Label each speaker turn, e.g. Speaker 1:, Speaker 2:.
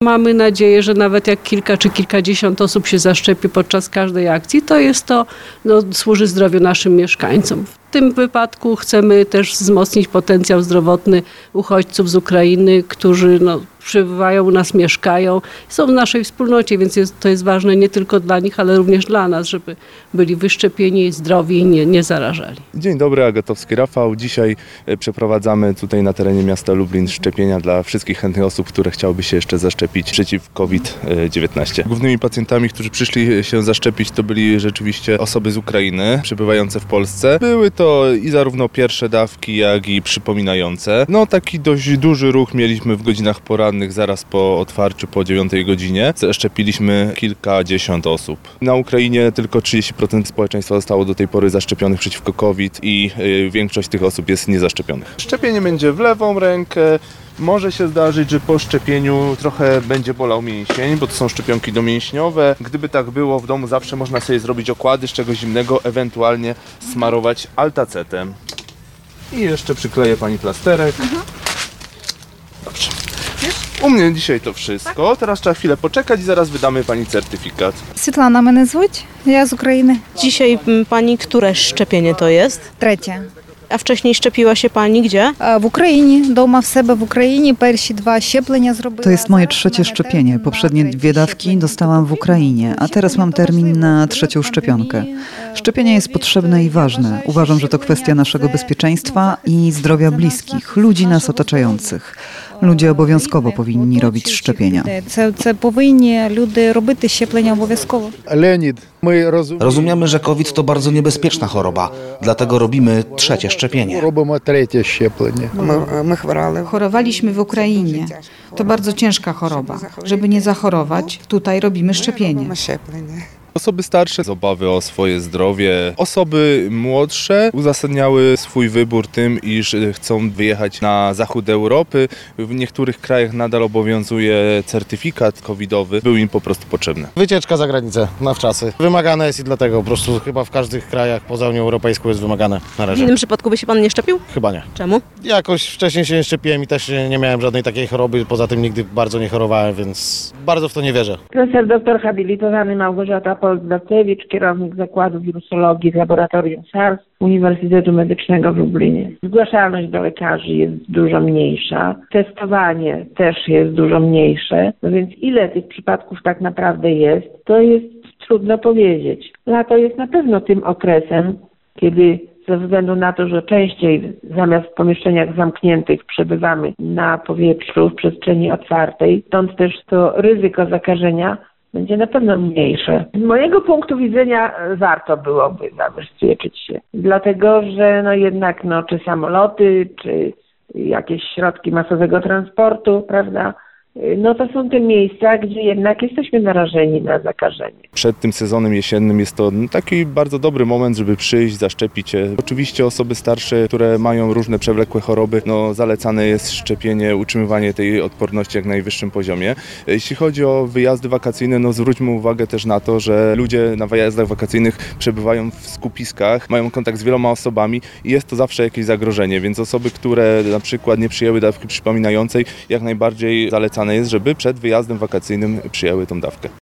Speaker 1: Mamy nadzieję, że nawet jak kilka czy kilkadziesiąt osób się zaszczepi podczas każdej akcji, to służy zdrowiu naszym mieszkańcom. W tym wypadku chcemy też wzmocnić potencjał zdrowotny uchodźców z Ukrainy, którzy przybywają u nas, mieszkają, są w naszej wspólnocie, więc to jest ważne nie tylko dla nich, ale również dla nas, żeby byli wyszczepieni, zdrowi i nie zarażali.
Speaker 2: Dzień dobry, Agatowski Rafał. Dzisiaj przeprowadzamy tutaj na terenie miasta Lublin szczepienia dla wszystkich chętnych osób, które chciałyby się jeszcze zaszczepić przeciw COVID-19. Głównymi pacjentami, którzy przyszli się zaszczepić, to byli rzeczywiście osoby z Ukrainy przebywające w Polsce. Były to i zarówno pierwsze dawki, jak i przypominające. Taki dość duży ruch mieliśmy w godzinach porannych, zaraz po otwarciu, po 9 godzinie. Zaszczepiliśmy kilkadziesiąt osób. Na Ukrainie tylko 30% społeczeństwa zostało do tej pory zaszczepionych przeciwko COVID i większość tych osób jest niezaszczepionych. Szczepienie będzie w lewą rękę. Może się zdarzyć, że po szczepieniu trochę będzie bolał mięsień, bo to są szczepionki domięśniowe. Gdyby tak było, w domu zawsze można sobie zrobić okłady z czegoś zimnego, ewentualnie smarować altacetem. I jeszcze przykleję pani plasterek. Dobrze. U mnie dzisiaj to wszystko. Teraz trzeba chwilę poczekać i zaraz wydamy pani certyfikat.
Speaker 3: Світлана мене звуть, я з України.
Speaker 4: Dzisiaj pani które szczepienie to jest?
Speaker 3: Третє.
Speaker 4: A wcześniej szczepiła się pani gdzie?
Speaker 3: В Україні, вдома в себе в Україні, перші 2 щеплення зробила.
Speaker 5: To jest moje trzecie szczepienie. Poprzednie 2 dawki dostałam w Ukrainie, a teraz mam termin na 3. szczepionkę. Szczepienie jest potrzebne i ważne. Uważam, że to kwestia naszego bezpieczeństwa i zdrowia bliskich, ludzi nas otaczających. Ludzie obowiązkowo powinni robić szczepienia.
Speaker 3: Це повинні люди робити щеплення обов'язково.
Speaker 6: Leonid, my
Speaker 7: Rozumiemy, że COVID to bardzo niebezpieczna choroba, dlatego robimy trzecie szczepienie.
Speaker 6: робимо третє щеплення.
Speaker 8: Chorowaliśmy w Ukrainie. To bardzo ciężka choroba. Żeby nie zachorować, tutaj robimy szczepienie.
Speaker 2: Osoby starsze z obawy o swoje zdrowie, osoby młodsze uzasadniały swój wybór tym, iż chcą wyjechać na zachód Europy. W niektórych krajach nadal obowiązuje certyfikat covidowy, był im po prostu potrzebny.
Speaker 9: Wycieczka za granicę na wczasy. Wymagane jest i dlatego po prostu chyba w każdych krajach poza Unią Europejską jest wymagane na
Speaker 4: W
Speaker 9: razie.
Speaker 4: innym przypadku by się pan nie szczepił?
Speaker 9: Chyba nie.
Speaker 4: Czemu?
Speaker 9: Jakoś wcześniej się nie szczepiłem i też nie miałem żadnej takiej choroby, poza tym nigdy bardzo nie chorowałem, więc bardzo w to nie wierzę.
Speaker 10: Profesor doktor habilitowany Małgorzata Poldacewicz, kierownik Zakładu Wirusologii w Laboratorium SARS Uniwersytetu Medycznego w Lublinie. Zgłaszalność do lekarzy jest dużo mniejsza, testowanie też jest dużo mniejsze, więc ile tych przypadków tak naprawdę jest, to jest trudno powiedzieć. Lato jest na pewno tym okresem, kiedy ze względu na to, że częściej zamiast w pomieszczeniach zamkniętych przebywamy na powietrzu, w przestrzeni otwartej, stąd też to ryzyko zakażenia będzie na pewno mniejsze. Z mojego punktu widzenia warto byłoby zabezpieczyć się, dlatego że jednak czy samoloty, czy jakieś środki masowego transportu, prawda, to są te miejsca, gdzie jednak jesteśmy narażeni na zakażenie.
Speaker 2: Przed tym sezonem jesiennym jest to taki bardzo dobry moment, żeby przyjść, zaszczepić się. Oczywiście osoby starsze, które mają różne przewlekłe choroby, zalecane jest szczepienie, utrzymywanie tej odporności jak na najwyższym poziomie. Jeśli chodzi o wyjazdy wakacyjne, zwróćmy uwagę też na to, że ludzie na wyjazdach wakacyjnych przebywają w skupiskach, mają kontakt z wieloma osobami i jest to zawsze jakieś zagrożenie, więc osoby, które na przykład nie przyjęły dawki przypominającej, jak najbardziej zalecane jest, żeby przed wyjazdem wakacyjnym przyjęły tą dawkę.